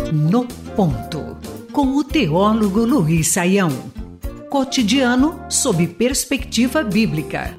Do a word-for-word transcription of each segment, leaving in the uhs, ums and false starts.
No Ponto, com o teólogo Luiz Saião. Cotidiano sob perspectiva bíblica.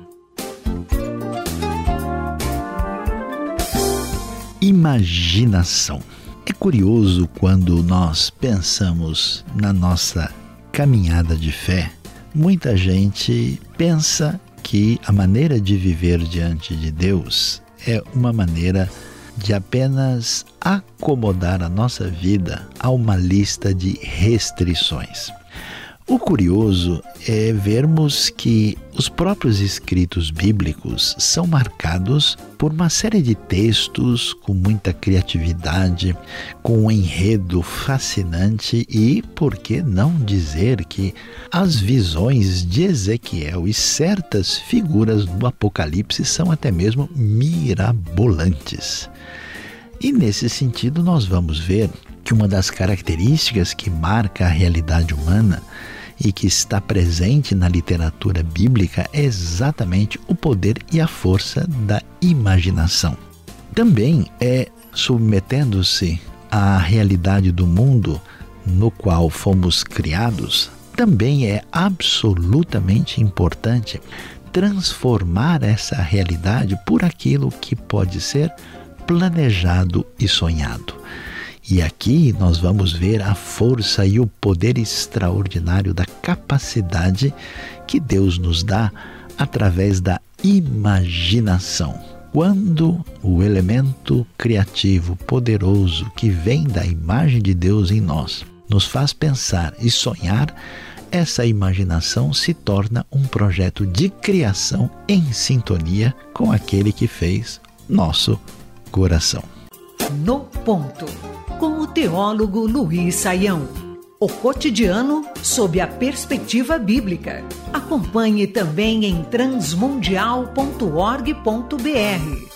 Imaginação. É curioso quando nós pensamos na nossa caminhada de fé. Muita gente pensa que a maneira de viver diante de Deus é uma maneira de apenas acomodar a nossa vida a uma lista de restrições. O curioso é vermos que os próprios escritos bíblicos são marcados por uma série de textos com muita criatividade, com um enredo fascinante e, por que não dizer que as visões de Ezequiel e certas figuras do Apocalipse são até mesmo mirabolantes. E nesse sentido nós vamos ver que uma das características que marca a realidade humana e que está presente na literatura bíblica é exatamente o poder e a força da imaginação. Também é submetendo-se à realidade do mundo no qual fomos criados, também é absolutamente importante transformar essa realidade por aquilo que pode ser planejado e sonhado. E aqui nós vamos ver a força e o poder extraordinário da capacidade que Deus nos dá através da imaginação. Quando o elemento criativo, poderoso, que vem da imagem de Deus em nós, nos faz pensar e sonhar, essa imaginação se torna um projeto de criação em sintonia com aquele que fez nosso coração. No Ponto, com o teólogo Luiz Saião. O cotidiano sob a perspectiva bíblica. Acompanhe também em transmundial ponto org ponto br.